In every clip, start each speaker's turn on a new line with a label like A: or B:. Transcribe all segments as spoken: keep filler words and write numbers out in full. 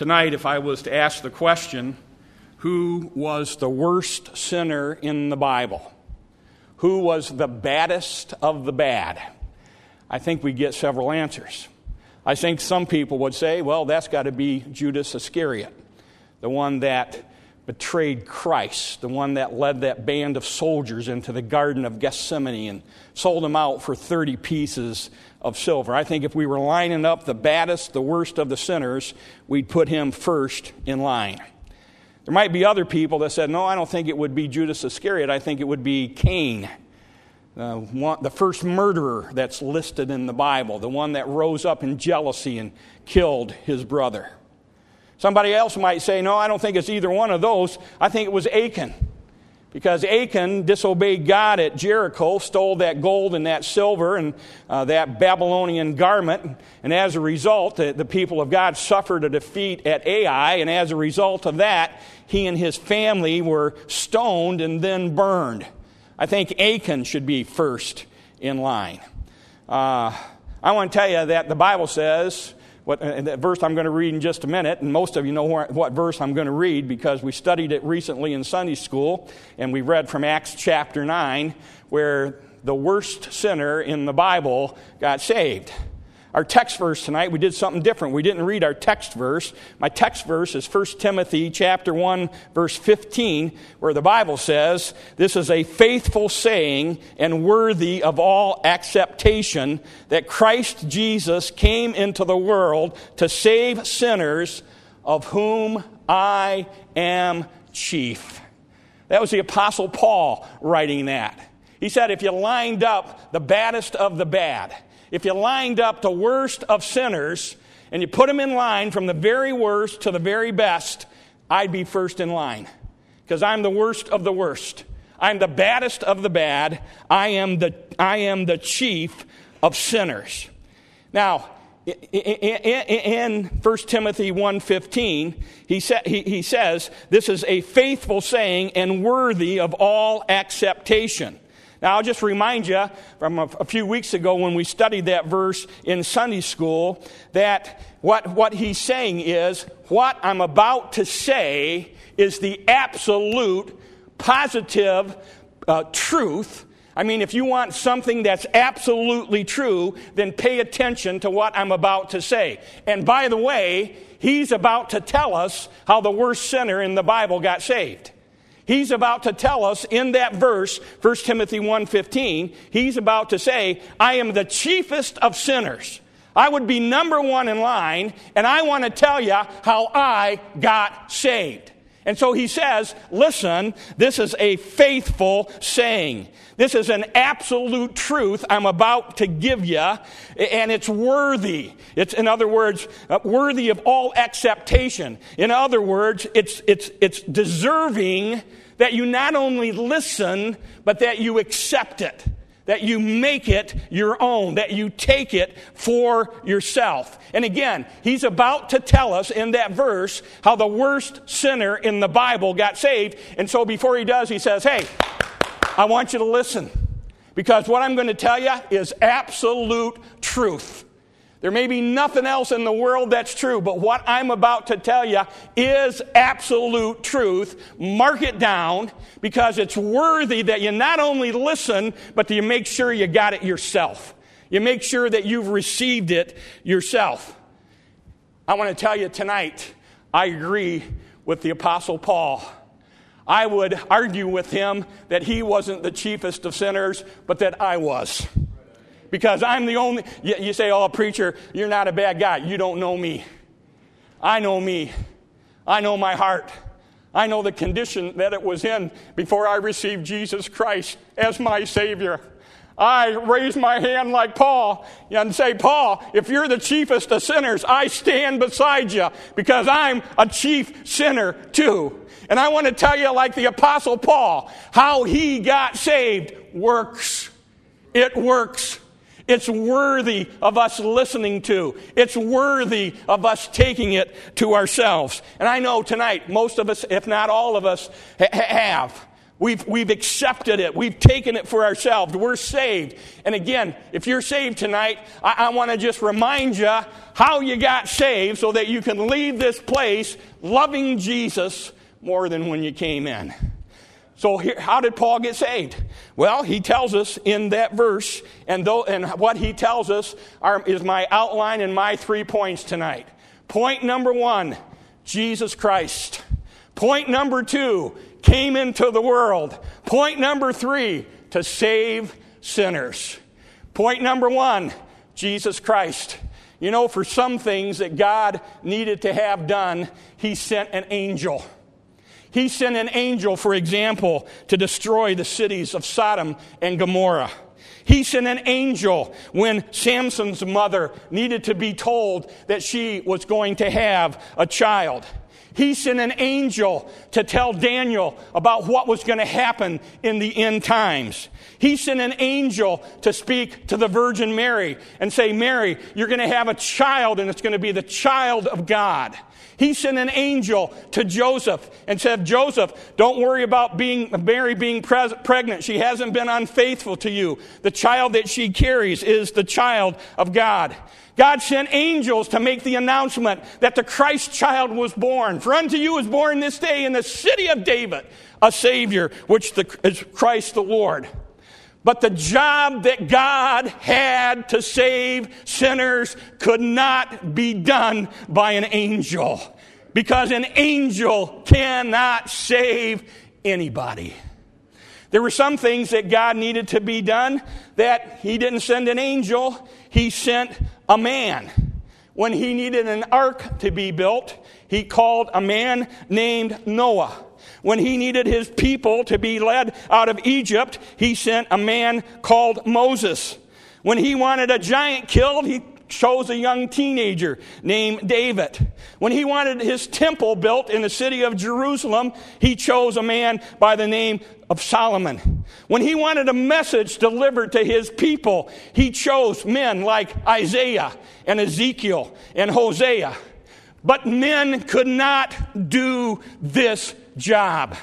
A: Tonight, if I was to ask the question, who was the worst sinner in the Bible? Who was the baddest of the bad? I think we get several answers. I think some people would say, well, that's got to be Judas Iscariot, the one that betrayed Christ, the one that led that band of soldiers into the Garden of Gethsemane and sold him out for thirty pieces of silver. I think if we were lining up the baddest, the worst of the sinners, we'd put him first in line. There might be other people that said, no, I don't think it would be Judas Iscariot. I think it would be Cain, uh, one, the first murderer that's listed in the Bible, the one that rose up in jealousy and killed his brother. Somebody else might say, no, I don't think it's either one of those. I think it was Achan. Because Achan disobeyed God at Jericho, stole that gold and that silver and uh, that Babylonian garment. And as a result, the, the people of God suffered a defeat at Ai. And as a result of that, he and his family were stoned and then burned. I think Achan should be first in line. Uh, I want to tell you that the Bible says, what uh, that verse I'm going to read in just a minute, and most of you know where, what verse I'm going to read because we studied it recently in Sunday school, and we read from Acts chapter nine, where the worst sinner in the Bible got saved. Our text verse tonight, we did something different. We didn't read our text verse. My text verse is First Timothy chapter one, verse fifteen, where the Bible says, this is a faithful saying and worthy of all acceptation that Christ Jesus came into the world to save sinners, of whom I am chief. That was the Apostle Paul writing that. He said if you lined up the baddest of the bad, if you lined up the worst of sinners and you put them in line from the very worst to the very best, I'd be first in line because I'm the worst of the worst. I'm the baddest of the bad. I am the, I am the chief of sinners. Now, in First Timothy one fifteen, he, sa- he, he says, this is a faithful saying and worthy of all acceptation. Now, I'll just remind you from a, a few weeks ago when we studied that verse in Sunday school that what, what he's saying is what I'm about to say is the absolute, positive uh, truth. I mean, if you want something that's absolutely true, then pay attention to what I'm about to say. And by the way, he's about to tell us how the worst sinner in the Bible got saved. He's about to tell us in that verse, First Timothy one fifteen, he's about to say, I am the chiefest of sinners. I would be number one in line, and I want to tell you how I got saved. And so he says, listen, this is a faithful saying. This is an absolute truth I'm about to give you, and it's worthy. It's, in other words, worthy of all acceptation. In other words, it's, it's, it's deserving that you not only listen, but that you accept it. That you make it your own, that you take it for yourself. And again, he's about to tell us in that verse how the worst sinner in the Bible got saved. And so before he does, he says, hey, I want you to listen. Because what I'm going to tell you is absolute truth. There may be nothing else in the world that's true, but what I'm about to tell you is absolute truth. Mark it down because it's worthy that you not only listen, but that you make sure you got it yourself. You make sure that you've received it yourself. I want to tell you tonight, I agree with the Apostle Paul. I would argue with him that he wasn't the chiefest of sinners, but that I was. Because I'm the only, you say, oh, preacher, you're not a bad guy. You don't know me. I know me. I know my heart. I know the condition that it was in before I received Jesus Christ as my Savior. I raise my hand like Paul and say, Paul, if you're the chiefest of sinners, I stand beside you because I'm a chief sinner too. And I want to tell you, like the Apostle Paul, how he got saved works. It works. It's worthy of us listening to. It's worthy of us taking it to ourselves. And I know tonight, most of us, if not all of us, ha- have. We've, we've accepted it. We've taken it for ourselves. We're saved. And again, if you're saved tonight, I, I want to just remind you how you got saved so that you can leave this place loving Jesus more than when you came in. So here, how did Paul get saved? Well, he tells us in that verse, and, though, and what he tells us are, is my outline and my three points tonight. Point number one, Jesus Christ. Point number two, came into the world. Point number three, to save sinners. Point number one, Jesus Christ. You know, for some things that God needed to have done, he sent an angel. He sent an angel, for example, to destroy the cities of Sodom and Gomorrah. He sent an angel when Samson's mother needed to be told that she was going to have a child. He sent an angel to tell Daniel about what was going to happen in the end times. He sent an angel to speak to the Virgin Mary and say, Mary, you're going to have a child, and it's going to be the child of God. He sent an angel to Joseph and said, Joseph, don't worry about being Mary being pre- pregnant. She hasn't been unfaithful to you. The child that she carries is the child of God. God sent angels to make the announcement that the Christ child was born. For unto you is born this day in the city of David a Savior, which the, is Christ the Lord. But the job that God had to save sinners could not be done by an angel, because an angel cannot save anybody. There were some things that God needed to be done that he didn't send an angel. He sent a man. When he needed an ark to be built, he called a man named Noah. When he needed his people to be led out of Egypt, he sent a man called Moses. When he wanted a giant killed, he chose a young teenager named David. When he wanted his temple built in the city of Jerusalem, he chose a man by the name of Solomon. When he wanted a message delivered to his people, he chose men like Isaiah and Ezekiel and Hosea. But men could not do this job.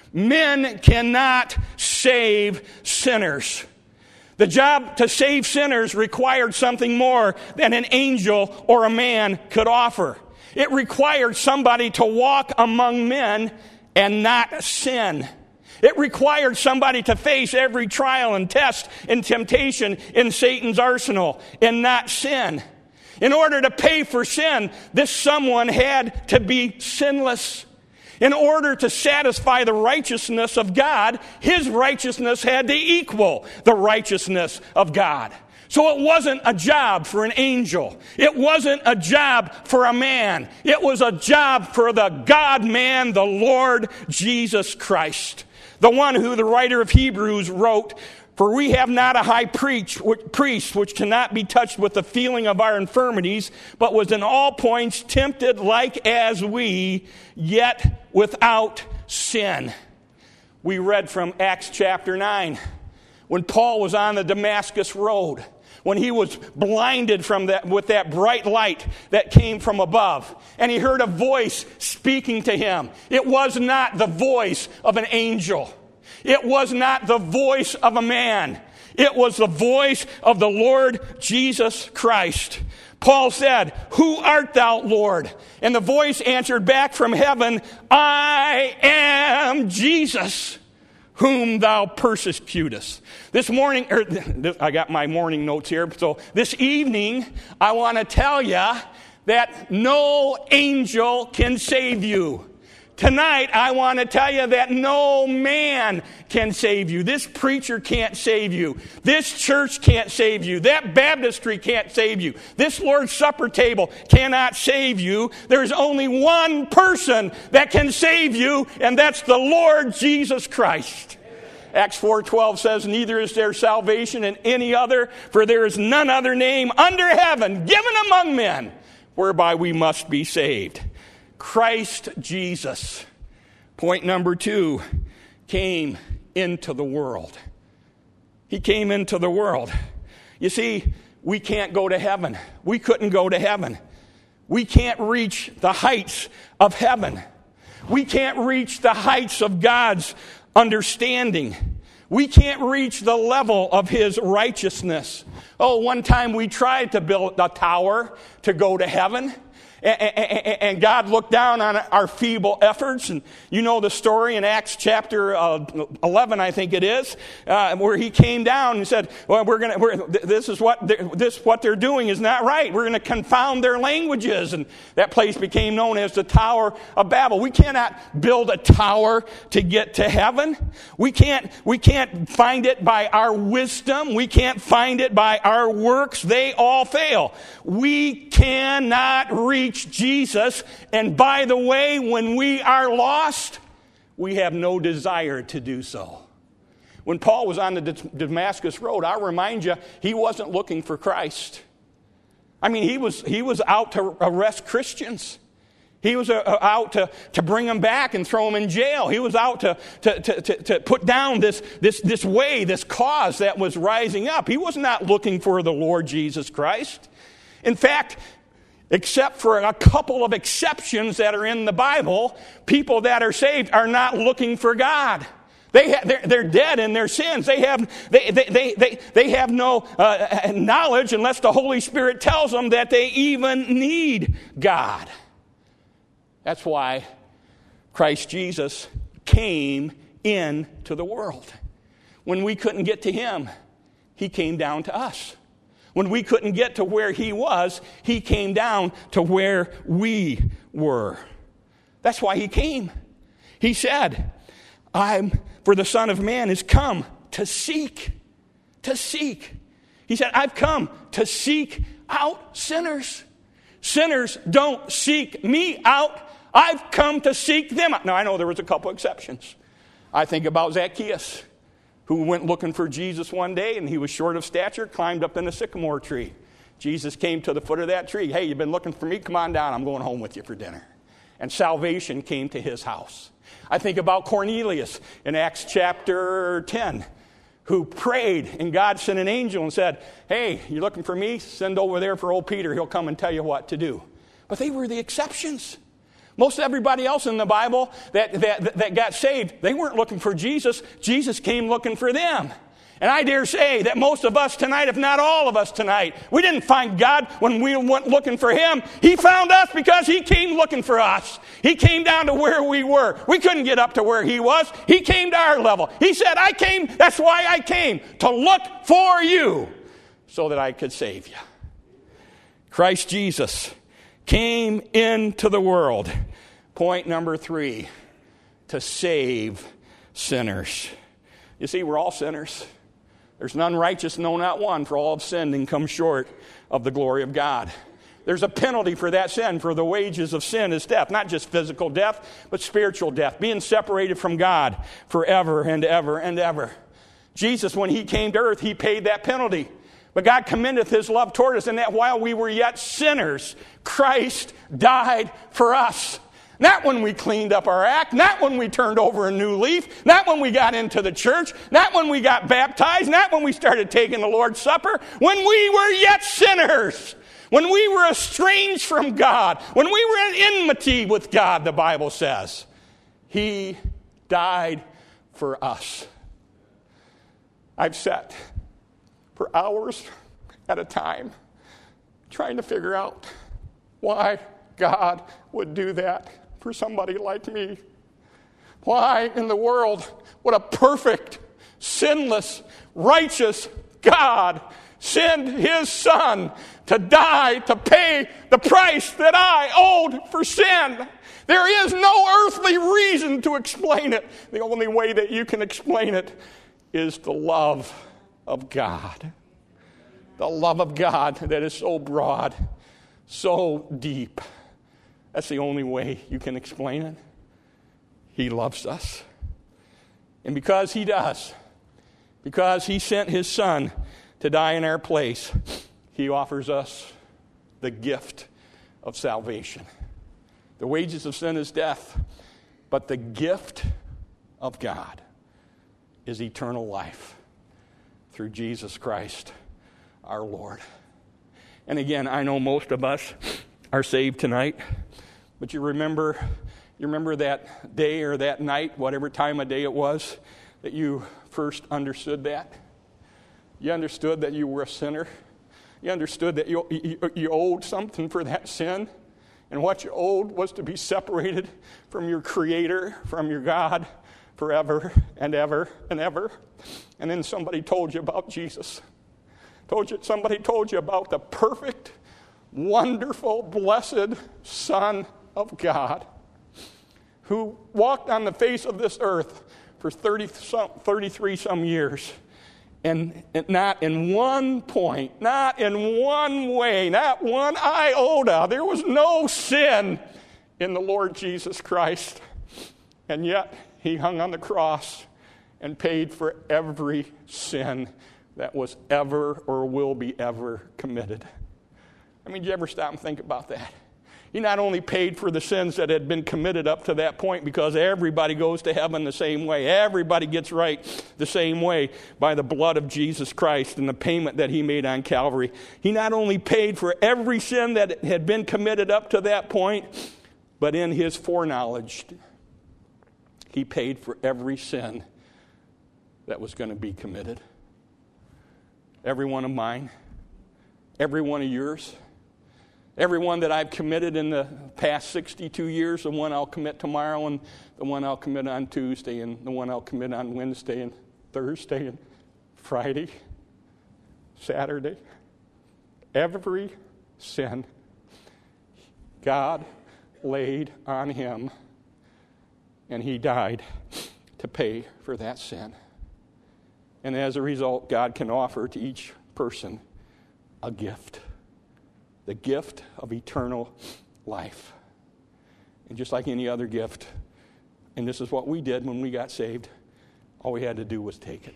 A: Men cannot save sinners. The job to save sinners required something more than an angel or a man could offer. It required somebody to walk among men and not sin. It required somebody to face every trial and test and temptation in Satan's arsenal and not sin. In order to pay for sin, this someone had to be sinless. In order to satisfy the righteousness of God, his righteousness had to equal the righteousness of God. So it wasn't a job for an angel. It wasn't a job for a man. It was a job for the God-man, the Lord Jesus Christ. The one who the writer of Hebrews wrote, for we have not a high priest which cannot be touched with the feeling of our infirmities, but was in all points tempted like as we, yet without sin. We read from Acts chapter nine, when Paul was on the Damascus road, when he was blinded from that with that bright light that came from above, and he heard a voice speaking to him. It was not the voice of an angel. It was not the voice of a man. It was the voice of the Lord Jesus Christ. Paul said, who art thou, Lord? And the voice answered back from heaven, I am Jesus, whom thou persecutest. This morning, or I got my morning notes here, so this evening, I want to tell you that no angel can save you. Tonight, I want to tell you that no man can save you. This preacher can't save you. This church can't save you. That baptistry can't save you. This Lord's Supper table cannot save you. There's only one person that can save you, and that's the Lord Jesus Christ. Acts four twelve says, neither is there salvation in any other, for there is none other name under heaven given among men whereby we must be saved. Christ Jesus, point number two, came into the world. He came into the world. You see, we can't go to heaven. We couldn't go to heaven. We can't reach the heights of heaven. We can't reach the heights of God's understanding. We can't reach the level of his righteousness. Oh, one time we tried to build a tower to go to heaven. And God looked down on our feeble efforts. And you know the story in Acts chapter eleven, I think it is, uh, where he came down and said, well, we're going to, this is what, this, what they're doing is not right. We're going to confound their languages. And that place became known as the Tower of Babel. We cannot build a tower to get to heaven. We can't, we can't find it by our wisdom. We can't find it by our works. They all fail. We cannot reach Jesus, and by the way, when we are lost, we have no desire to do so. When Paul was on the Damascus Road, I'll remind you, he wasn't looking for Christ. I mean, he was he was out to arrest Christians. He was uh, out to, to bring them back and throw them in jail. He was out to, to, to, to, to put down this, this, this way, this cause that was rising up. He was not looking for the Lord Jesus Christ. In fact, except for a couple of exceptions that are in the Bible, people that are saved are not looking for God. They ha- they're, they're dead in their sins. They have they they they they, they have no uh, knowledge unless the Holy Spirit tells them that they even need God. That's why Christ Jesus came into the world. When we couldn't get to him, he came down to us. When we couldn't get to where he was, he came down to where we were. That's why he came. He said, I'm, for the Son of Man is come to seek, to seek. He said, I've come to seek out sinners. Sinners don't seek me out. I've come to seek them out. Now, I know there was a couple exceptions. I think about Zacchaeus, who went looking for Jesus one day, and he was short of stature, climbed up in a sycamore tree. Jesus came to the foot of that tree. Hey, you've been looking for me? Come on down. I'm going home with you for dinner. And salvation came to his house. I think about Cornelius in Acts chapter ten, who prayed, and God sent an angel and said, hey, you're looking for me? Send over there for old Peter. He'll come and tell you what to do. But they were the exceptions. Most everybody else in the Bible that, that, that got saved, they weren't looking for Jesus. Jesus came looking for them. And I dare say that most of us tonight, if not all of us tonight, we didn't find God when we went looking for him. He found us because he came looking for us. He came down to where we were. We couldn't get up to where he was. He came to our level. He said, I came, that's why I came, to look for you so that I could save you. Christ Jesus came into the world. Point number three, to save sinners. You see, we're all sinners. There's none righteous, no, not one, for all have sinned and come short of the glory of God. There's a penalty for that sin, for the wages of sin is death. Not just physical death, but spiritual death, being separated from God forever and ever and ever. Jesus, when he came to earth, he paid that penalty. But God commendeth his love toward us, and that while we were yet sinners, Christ died for us. Not when we cleaned up our act, not when we turned over a new leaf, not when we got into the church, not when we got baptized, not when we started taking the Lord's Supper, when we were yet sinners, when we were estranged from God, when we were in enmity with God, the Bible says. He died for us. I've sat for hours at a time trying to figure out why God would do that for somebody like me. Why in the world would a perfect, sinless, righteous God send his son to die to pay the price that I owed for sin? There is no earthly reason to explain it. The only way that you can explain it is the love of God. The love of God that is so broad, so deep. That's the only way you can explain it. He loves us. And because he does, because he sent his son to die in our place, he offers us the gift of salvation. The wages of sin is death, but the gift of God is eternal life through Jesus Christ, our Lord. And again, I know most of us are saved tonight, But you remember, you remember that day or that night, whatever time of day it was, that you first understood that? You understood that you were a sinner. You understood that you, you, you owed something for that sin. And what you owed was to be separated from your Creator, from your God, forever and ever and ever. And then somebody told you about Jesus. Told you, somebody told you about the perfect, wonderful, blessed Son of God who walked on the face of this earth for thirty, thirty-three some years. And not in one point, not in one way, not one iota. There was no sin in the Lord Jesus Christ. And yet, he hung on the cross and paid for every sin that was ever or will be ever committed. I mean, did you ever stop and think about that? He not only paid for the sins that had been committed up to that point, because everybody goes to heaven the same way. Everybody gets right the same way by the blood of Jesus Christ and the payment that he made on Calvary. He not only paid for every sin that had been committed up to that point, but in his foreknowledge, he paid for every sin that was going to be committed. Every one of mine, every one of yours. Every one that I've committed in the past sixty-two years, the one I'll commit tomorrow, and the one I'll commit on Tuesday, and the one I'll commit on Wednesday, and Thursday, and Friday, Saturday. Every sin God laid on him, and he died to pay for that sin. And as a result, God can offer to each person a gift. The gift of eternal life. And just like any other gift, and this is what we did when we got saved, all we had to do was take it.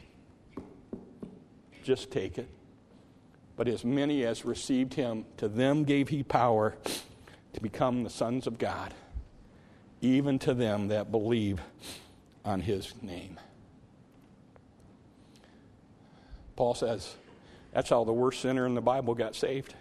A: Just take it. But as many as received him, to them gave he power to become the sons of God, even to them that believe on his name. Paul says that's how the worst sinner in the Bible got saved.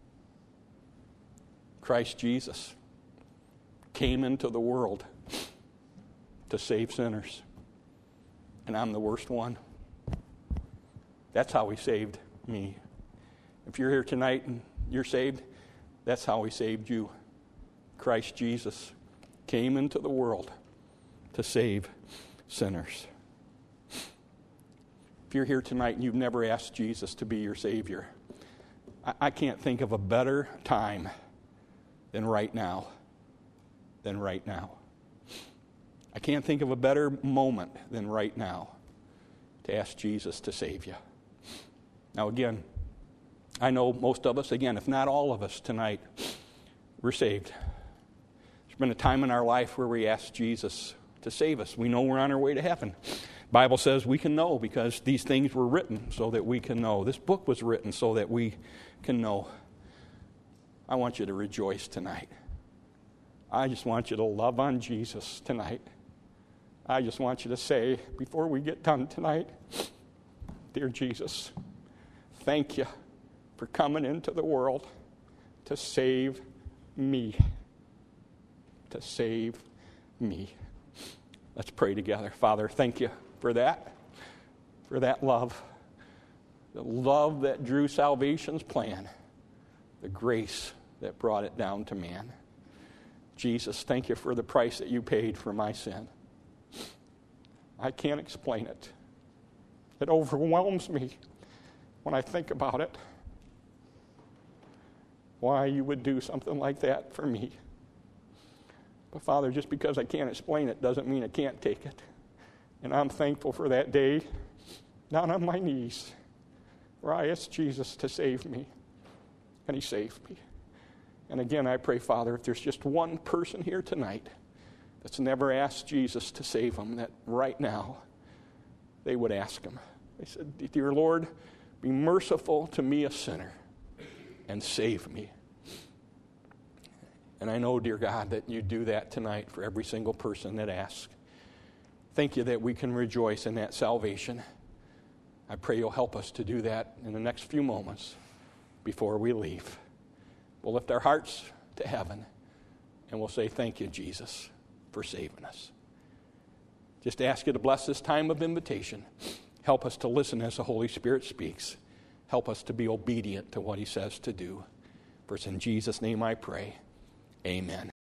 A: Christ Jesus came into the world to save sinners. And I'm the worst one. That's how he saved me. If you're here tonight and you're saved, that's how he saved you. Christ Jesus came into the world to save sinners. If you're here tonight and you've never asked Jesus to be your Savior, I, I can't think of a better time than right now. Than right now. I can't think of a better moment than right now to ask Jesus to save you. Now again, I know most of us, again, if not all of us tonight, we're saved. There's been a time in our life where we asked Jesus to save us. We know we're on our way to heaven. The Bible says we can know because these things were written so that we can know. This book was written so that we can know. I want you to rejoice tonight. I just want you to love on Jesus tonight. I just want you to say, before we get done tonight, dear Jesus, thank you for coming into the world to save me. To save me. Let's pray together. Father, thank you for that, for that love, the love that drew salvation's plan, the grace that brought it down to man. Jesus, thank you for the price that you paid for my sin. I can't explain it. It overwhelms me when I think about it. Why you would do something like that for me. But Father, just because I can't explain it doesn't mean I can't take it. And I'm thankful for that day, down on my knees, where I asked Jesus to save me. And he saved me. And again, I pray, Father, if there's just one person here tonight that's never asked Jesus to save them, that right now they would ask him. They said, dear Lord, be merciful to me, a sinner, and save me. And I know, dear God, that you do that tonight for every single person that asks. Thank you that we can rejoice in that salvation. I pray you'll help us to do that in the next few moments before we leave. We'll lift our hearts to heaven and we'll say, thank you, Jesus, for saving us. Just ask you to bless this time of invitation. Help us to listen as the Holy Spirit speaks. Help us to be obedient to what he says to do. For it's in Jesus' name I pray. Amen.